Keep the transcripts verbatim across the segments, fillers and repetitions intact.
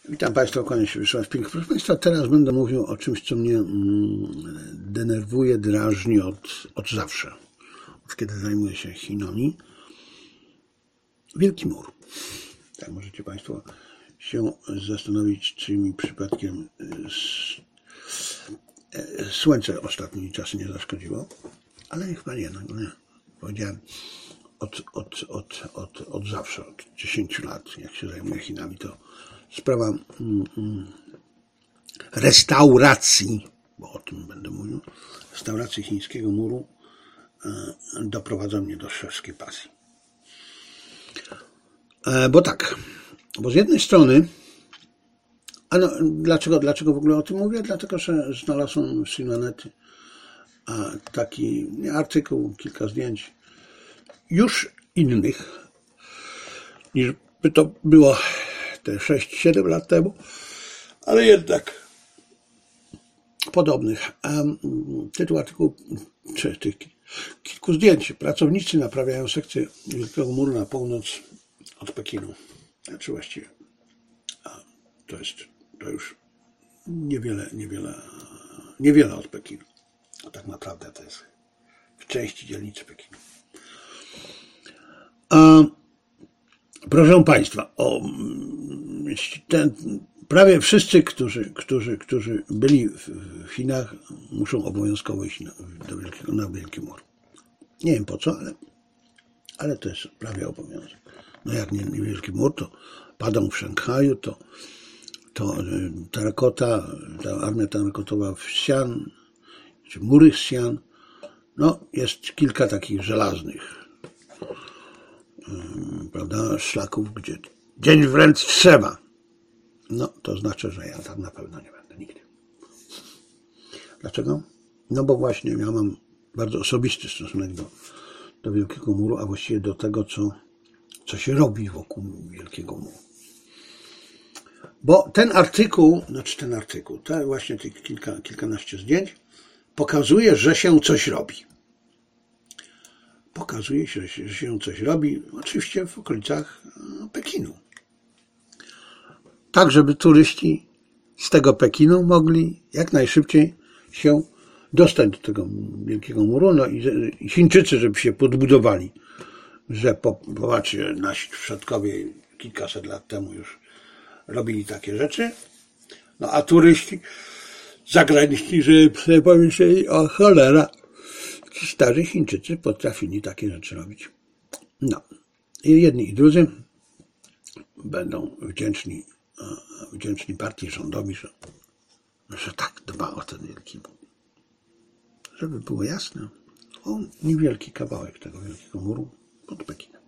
Witam Państwa, kłaniam się Wiesław Pink. Proszę Państwa, teraz będę mówił o czymś, co mnie denerwuje, drażni od, od zawsze, od kiedy zajmuję się Chinami. Wielki Mur. Tak, możecie Państwo się zastanowić, czy mi przypadkiem słońce ostatnimi czasy nie zaszkodziło, ale chyba nie, no nie. Powiedziałem od, od, od, od, od zawsze, od dziesięciu lat, jak się zajmuję Chinami, to sprawa mm, mm, restauracji, bo o tym będę mówił, restauracji chińskiego muru e, doprowadza mnie do szewskiej pasji. E, bo tak, bo z jednej strony, a no, dlaczego, dlaczego w ogóle o tym mówię? Dlatego, że znalazłem w Sinonety taki nie, artykuł, kilka zdjęć już innych, niż by to było te sześć siedem lat temu, ale jednak podobnych. Tytuł artykułu, czy tych kilku zdjęć. Pracownicy naprawiają sekcję Wielkiego Muru na północ od Pekinu. Znaczy właściwie to jest to już niewiele, niewiele, niewiele od Pekinu. A tak naprawdę to jest w części dzielnicy Pekinu. A, proszę Państwa, o, ten, prawie wszyscy, którzy, którzy, którzy byli w Chinach, muszą obowiązkowo iść na, do Wielkiego, na Wielki Mur. Nie wiem po co, ale, ale to jest prawie obowiązek. No jak nie, nie Wielki Mur, to Padang w Szanghaju, to, to terakota, ta armia terakotowa w Xi'an, czy mury Xi'an. No, jest kilka takich żelaznych, prawda, szlaków, gdzie dzień wręcz trzeba. No, to znaczy, że ja tam na pewno nie będę nigdy. Dlaczego? No bo właśnie ja mam bardzo osobisty stosunek do, do Wielkiego Muru, a właściwie do tego, co, co się robi wokół Wielkiego Muru. Bo ten artykuł, znaczy ten artykuł, te właśnie tych kilka, kilkanaście zdjęć pokazuje, że się coś robi. Pokazuje się, że się coś robi, oczywiście w okolicach Pekinu. Tak, żeby turyści z tego Pekinu mogli jak najszybciej się dostać do tego Wielkiego Muru, no i, i Chińczycy, żeby się podbudowali, że po, popatrzcie, nasi przodkowie kilkaset lat temu już robili takie rzeczy, no a turyści zagraniczni, żeby sobie pomyśleli, o cholera, starzy Chińczycy potrafili takie rzeczy robić. No, i jedni i drudzy będą wdzięczni, wdzięczni partii rządowi, że, że tak dba o ten Wielki Mur. Żeby było jasne, o niewielki kawałek tego Wielkiego Muru pod Pekinem.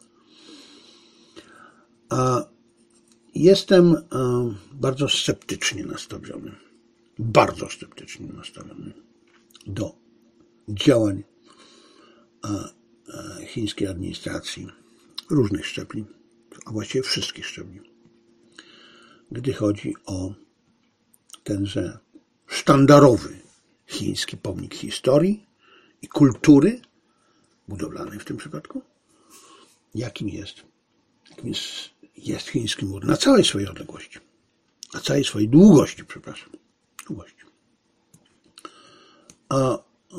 A jestem bardzo sceptycznie nastawiony, bardzo sceptycznie nastawiony do działań chińskiej administracji różnych szczebli, a właściwie wszystkich szczebli, gdy chodzi o tenże sztandarowy chiński pomnik historii i kultury budowlanej w tym przypadku, jakim jest, jakim jest, jest chiński mur na całej swojej odległości, na całej swojej długości, przepraszam, długości. A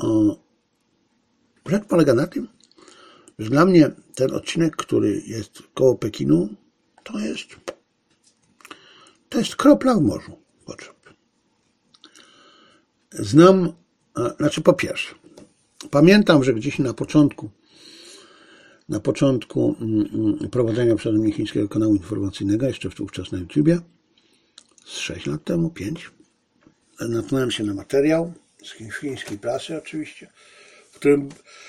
Rzecz polega na tym, że dla mnie ten odcinek, który jest koło Pekinu, to jest to jest kropla w morzu potrzeb. Znam, znaczy po pierwsze, pamiętam, że gdzieś na początku na początku prowadzenia przeze mnie chińskiego kanału informacyjnego, jeszcze wówczas na YouTubie, z sześć lat temu, pięć, natknąłem się na materiał z chińskiej prasy oczywiście, w którym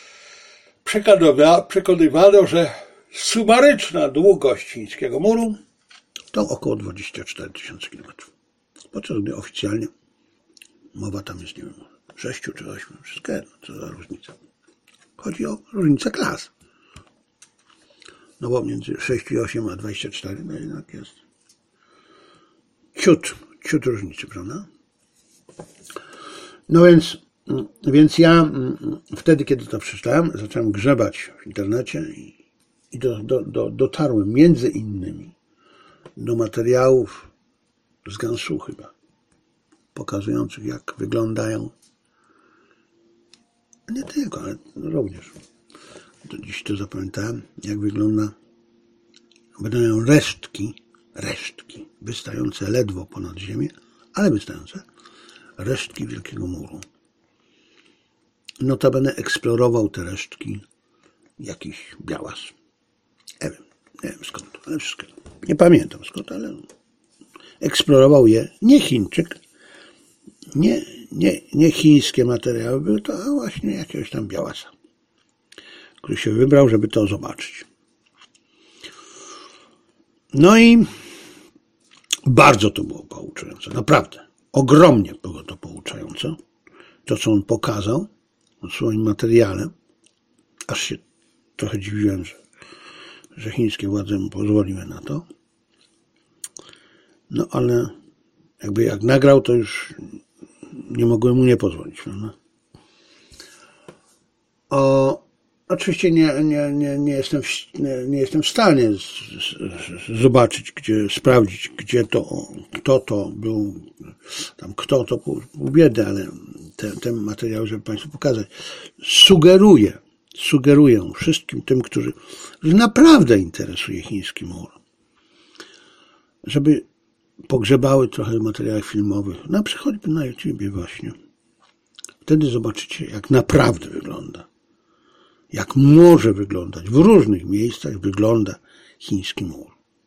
przekonywano, że sumaryczna długość chińskiego muru to około dwadzieścia cztery tysiące kilometrów. Podczas gdy oficjalnie mowa tam jest, nie wiem, sześciu czy ośmiu, wszystko jedno, co za różnica. Chodzi o różnicę klas. No bo między sześć i osiem a dwadzieścia cztery, no jednak jest ciut, ciut różnicy, prawda? No więc Więc ja wtedy, kiedy to przeczytałem, zacząłem grzebać w internecie i, i do, do, do, dotarłem między innymi do materiałów z Gansu chyba, pokazujących, jak wyglądają, nie tylko, ale również, to dziś to zapamiętałem, jak wygląda, będą resztki, resztki, wystające ledwo ponad ziemię, ale wystające, resztki Wielkiego Muru. Notabene eksplorował te resztki jakiś białas. Nie wiem, nie wiem skąd, ale wszystko. Nie pamiętam skąd, ale eksplorował je nie Chińczyk, nie, nie, nie chińskie materiały, były to a właśnie jakiegoś tam białasa, który się wybrał, żeby to zobaczyć. No i bardzo to było pouczające, naprawdę. Ogromnie było to pouczające. To, co on pokazał w swoim materiale, aż się trochę dziwiłem, że, że chińskie władze mu pozwoliły na to. No ale jakby jak nagrał, to już nie mogłem mu nie pozwolić, prawda? O, oczywiście nie, nie, nie, nie, jestem, w, nie, nie jestem w stanie z, z, zobaczyć, gdzie, sprawdzić, gdzie to, kto to był, tam kto to pół, pół biedy, ale ten, ten materiał, żeby Państwu pokazać, sugeruję, sugeruję wszystkim tym, którzy naprawdę interesuje chiński mur, żeby pogrzebały trochę w materiałach filmowych, na przykład choćby na YouTubie właśnie. Wtedy zobaczycie, jak naprawdę wygląda. Jak może wyglądać. W różnych miejscach wygląda chiński mur.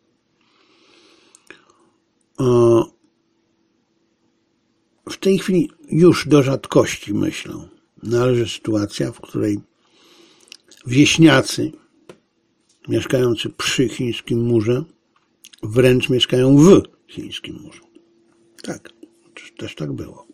W tej chwili już do rzadkości, myślę, należy sytuacja, w której wieśniacy mieszkający przy chińskim murze wręcz mieszkają w chińskim murze. Tak, też tak było.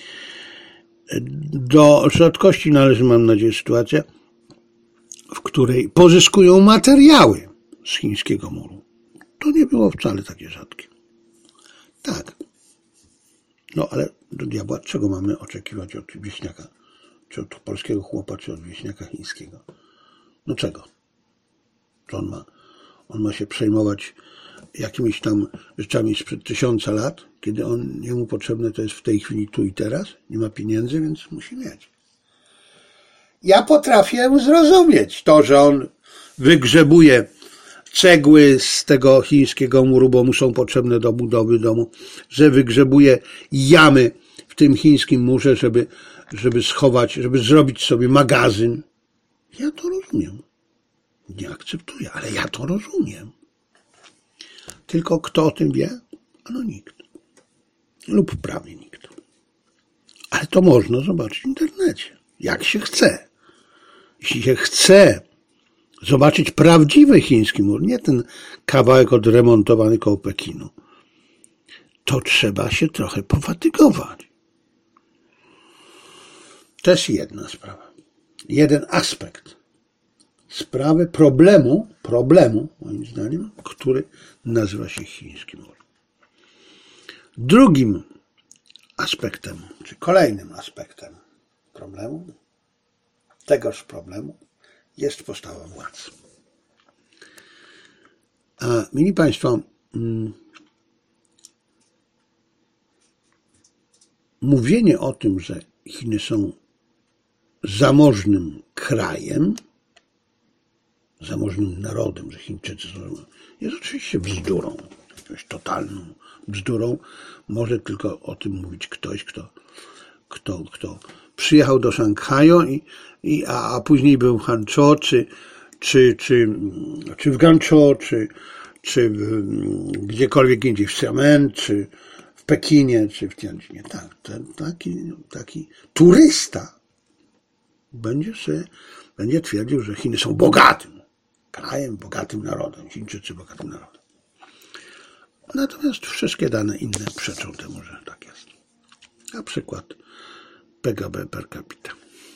Do rzadkości należy, mam nadzieję, sytuacja, w której pozyskują materiały z chińskiego muru. To nie było wcale takie rzadkie. Tak. No ale do diabła, czego mamy oczekiwać od wieśniaka? Czy od polskiego chłopa, czy od wieśniaka chińskiego? No czego? Czy on ma, on ma się przejmować jakimiś tam rzeczami sprzed tysiąca lat, kiedy on, jemu potrzebne to jest w tej chwili tu i teraz, nie ma pieniędzy, więc musi mieć. Ja potrafię zrozumieć to, że on wygrzebuje cegły z tego chińskiego muru, bo mu są potrzebne do budowy domu, że wygrzebuje jamy w tym chińskim murze, żeby, żeby schować, żeby zrobić sobie magazyn. Ja to rozumiem. Nie akceptuję, ale ja to rozumiem. Tylko kto o tym wie? Ano nikt. Lub prawie nikt. Ale to można zobaczyć w internecie. Jak się chce. Jeśli się chce zobaczyć prawdziwy chiński mur, nie ten kawałek odremontowany koło Pekinu, to trzeba się trochę pofatygować. To jest jedna sprawa. Jeden aspekt sprawy, problemu, problemu, moim zdaniem, który nazywa się chiński mur. Drugim aspektem, czy kolejnym aspektem problemu, tegoż problemu, jest postawa władz. A mili Państwo, mm, mówienie o tym, że Chiny są zamożnym krajem, zamożnym narodem, że Chińczycy są, jest oczywiście bzdurą, jakąś totalną bzdurą. Może tylko o tym mówić ktoś, kto, kto, kto przyjechał do Szanghaju, i, i, a, a później był w Hangzhou, czy, czy, czy, czy w Guangzhou, czy, czy w, gdziekolwiek indziej, w Xiamen, czy w Pekinie, czy w Tianjinie. Tak, ten, taki, taki turysta będzie, sobie, będzie twierdził, że Chiny są bogatym krajem, bogatym narodem, Chińczycy bogatym narodem. Natomiast wszystkie dane inne przeczą temu, że tak jest. Na przykład P K B per capita.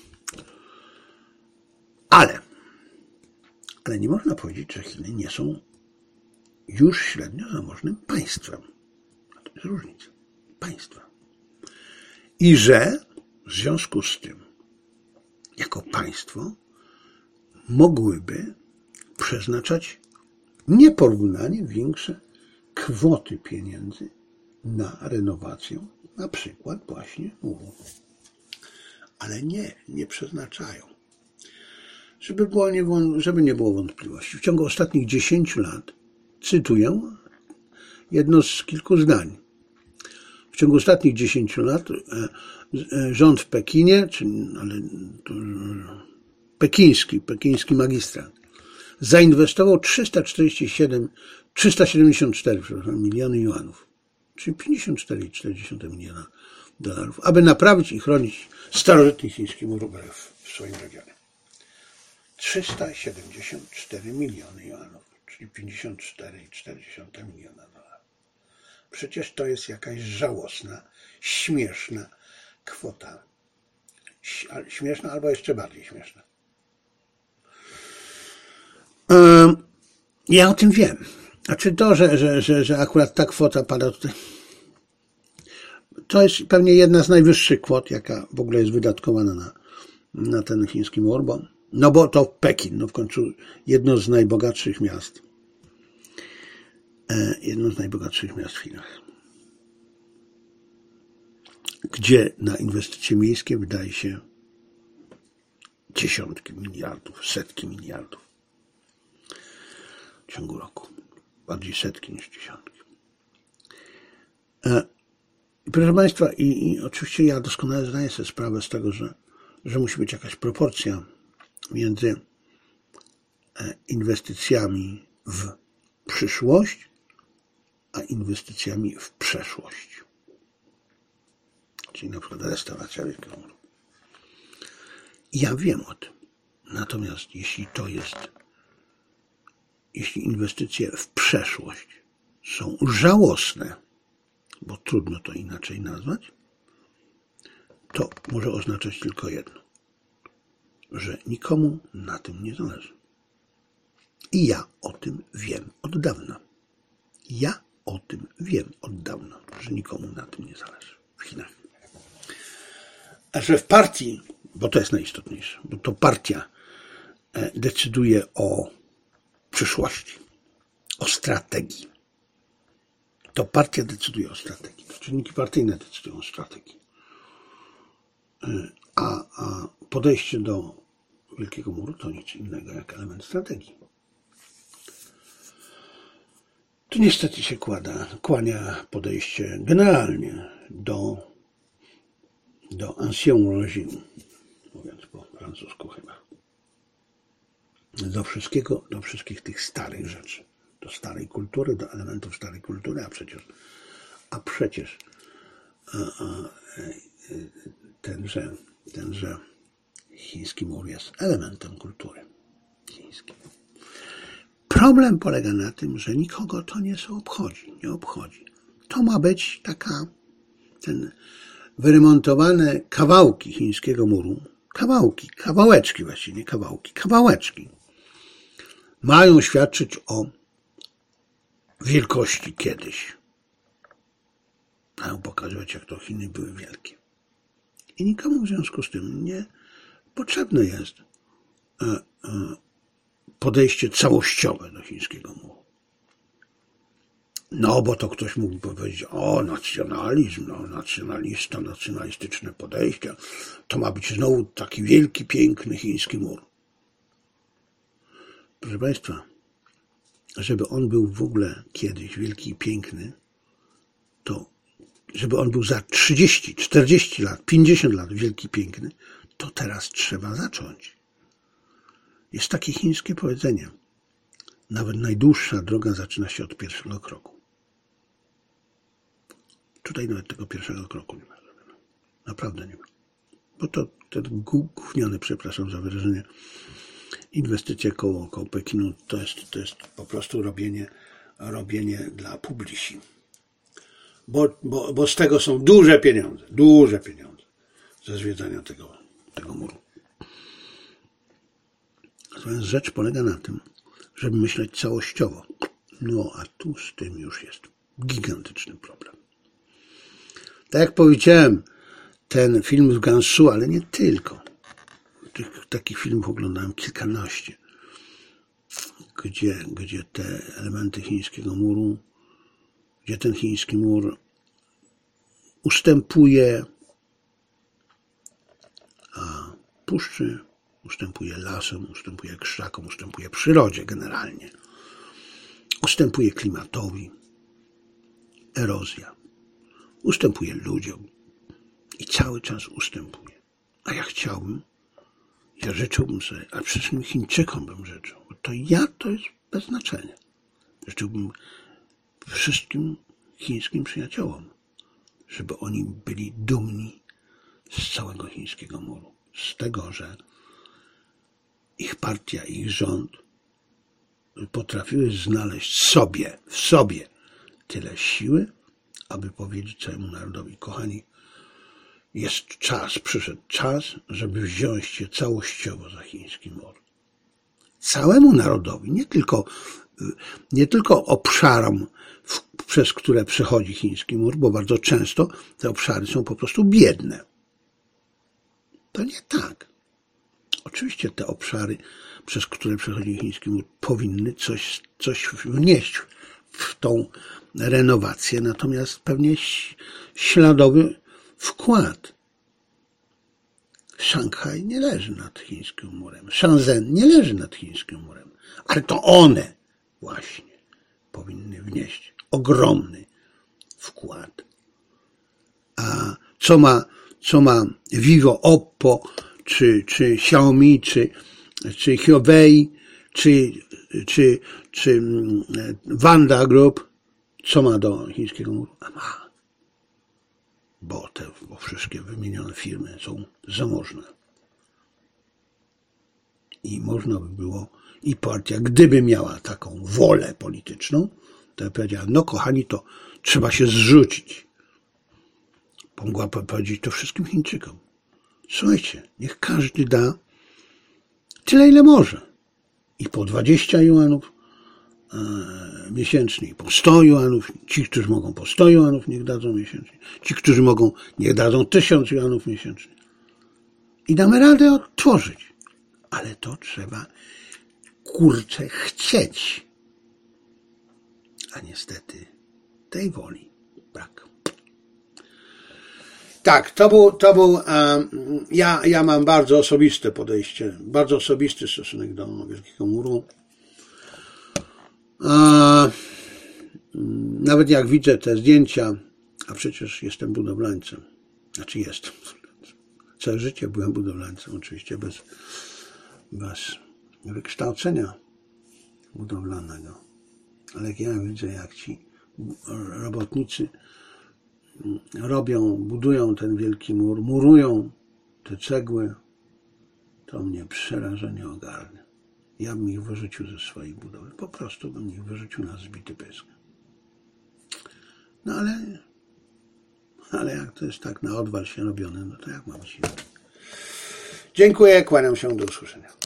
Ale, ale nie można powiedzieć, że Chiny nie są już średnio zamożnym państwem. To jest różnica. Państwa. I że w związku z tym, jako państwo, mogłyby przeznaczać nieporównanie większe kwoty pieniędzy na renowację na przykład właśnie muru. Ale nie, nie przeznaczają. Żeby, było nie, żeby nie było wątpliwości. W ciągu ostatnich dziesięciu lat, cytuję jedno z kilku zdań, w ciągu ostatnich dziesięciu lat rząd w Pekinie, czyli ale to, pekiński, pekiński magistrat, zainwestował trzysta czterdzieści siedem, trzysta siedemdziesiąt cztery przepraszam, miliony juanów, czyli pięćdziesiąt cztery przecinek cztery miliona dolarów, aby naprawić i chronić starożytny chiński mur w swoim regionie. trzysta siedemdziesiąt cztery miliony juanów, czyli pięćdziesiąt cztery przecinek cztery miliona dolarów. Przecież to jest jakaś żałosna, śmieszna kwota. Śmieszna albo jeszcze bardziej śmieszna. Ja o tym wiem. A czy to, że, że, że, że akurat ta kwota pada tutaj, to jest pewnie jedna z najwyższych kwot, jaka w ogóle jest wydatkowana na, na ten chiński mur, bo, no bo to Pekin, no w końcu jedno z najbogatszych miast. Jedno z najbogatszych miast w Chinach, gdzie na inwestycje miejskie wydaje się dziesiątki miliardów, setki miliardów w ciągu roku. Bardziej setki niż dziesiątki. I proszę Państwa, i, i oczywiście ja doskonale zdaję sobie sprawę z tego, że, że musi być jakaś proporcja między inwestycjami w przyszłość a inwestycjami w przeszłość. Czyli na przykład restauracja Wielkiego Muru. Ja wiem o tym. Natomiast jeśli to jest, jeśli inwestycje w przeszłość są żałosne, bo trudno to inaczej nazwać, to może oznaczać tylko jedno, że nikomu na tym nie zależy. I ja o tym wiem od dawna. Ja o tym wiem od dawna, że nikomu na tym nie zależy w Chinach. A że w partii, bo to jest najistotniejsze, bo to partia decyduje o przyszłości, o strategii. To partia decyduje o strategii. To czynniki partyjne decydują o strategii. A, a podejście do Wielkiego Muru to nic innego jak element strategii. Tu niestety się kłada, kłania podejście generalnie do, do ancien régime, mówiąc po francusku chyba. Do wszystkiego, do wszystkich tych starych rzeczy, do starej kultury, do elementów starej kultury, a przecież, a przecież a, a, tenże, tenże chiński mur jest elementem kultury chińskiej. Problem polega na tym, że nikogo to nie obchodzi, nie obchodzi. To ma być taka, ten wyremontowane kawałki chińskiego muru, kawałki, kawałeczki właściwie, nie kawałki, kawałeczki, mają świadczyć o wielkości kiedyś. Mają pokazywać, jak to Chiny były wielkie. I nikomu w związku z tym nie potrzebne jest podejście całościowe do chińskiego muru. No, bo to ktoś mógł powiedzieć, o, nacjonalizm, no, nacjonalista, nacjonalistyczne podejście, to ma być znowu taki wielki, piękny chiński mur. Proszę Państwa, żeby on był w ogóle kiedyś wielki i piękny, to żeby on był za trzydzieści, czterdzieści lat, pięćdziesiąt lat wielki i piękny, to teraz trzeba zacząć. Jest takie chińskie powiedzenie. Nawet najdłuższa droga zaczyna się od pierwszego kroku. Tutaj nawet tego pierwszego kroku nie ma. Naprawdę nie ma. Bo to ten gówniane, przepraszam za wyrażenie, inwestycje koło, koło Pekinu to jest, to jest po prostu robienie, robienie dla publici. Bo, bo, bo z tego są duże pieniądze, duże pieniądze ze zwiedzania tego, tego muru. Natomiast rzecz polega na tym, żeby myśleć całościowo. No a tu z tym już jest gigantyczny problem. Tak jak powiedziałem, ten film w Gansu, ale nie tylko. Tych, takich filmów oglądałem kilkanaście, gdzie, gdzie te elementy chińskiego muru, gdzie ten chiński mur ustępuje puszczy, ustępuje lasom, ustępuje krzakom, ustępuje przyrodzie generalnie. Ustępuje klimatowi, erozja. Ustępuje ludziom i cały czas ustępuje. A ja chciałbym, ja życzyłbym sobie, a przede wszystkim Chińczykom bym życzył, bo to ja to jest bez znaczenia. Życzyłbym wszystkim chińskim przyjaciołom, żeby oni byli dumni z całego chińskiego muru. Z tego, że ich partia, ich rząd potrafiły znaleźć sobie, w sobie tyle siły, aby powiedzieć całemu narodowi: kochani, jest czas, przyszedł czas, żeby wziąć się całościowo za chiński mur. Całemu narodowi, nie tylko, nie tylko obszarom, w, przez które przechodzi chiński mur, bo bardzo często te obszary są po prostu biedne. To nie tak. Oczywiście te obszary, przez które przechodzi chiński mur, powinny coś, coś wnieść w tą renowację, natomiast pewnie śladowy wkład. Szanghaj nie leży nad chińskim murem, Shenzhen nie leży nad chińskim murem, ale to one właśnie powinny wnieść ogromny wkład. A co ma, co ma Vivo, Oppo, czy, czy Xiaomi, czy, czy Huawei, czy, czy, czy Wanda Group, co ma do chińskiego muru? A ma. Bo te bo wszystkie wymienione firmy są zamożne. I można by było, i partia, gdyby miała taką wolę polityczną, to by powiedziała: no kochani, to trzeba się zrzucić. Mogła powiedzieć to wszystkim Chińczykom: słuchajcie, niech każdy da tyle, ile może. I po dwadzieścia juanów e, miesięcznie, i po sto juanów. Ci, którzy mogą po sto juanów, niech dadzą miesięcznie. Ci, którzy mogą, niech dadzą tysiąc juanów miesięcznie. I damy radę odtworzyć. Ale to trzeba, kurczę, chcieć. A niestety tej woli brak. Tak, to był, to był um, ja, ja mam bardzo osobiste podejście, bardzo osobisty stosunek do Wielkiego Muru. A, nawet jak widzę te zdjęcia, a przecież jestem budowlańcem, znaczy jestem, całe życie byłem budowlańcem, oczywiście bez, bez wykształcenia budowlanego, ale jak ja widzę, jak ci robotnicy robią, budują ten wielki mur, murują te cegły, to mnie przerażenie ogarnia. Ja bym ich wyrzucił ze swojej budowy. Po prostu bym ich wyrzucił na zbity pysk. No ale, ale jak to jest tak na odwal się robione, no to jak mam się. Dziękuję, kłaniam się, do usłyszenia.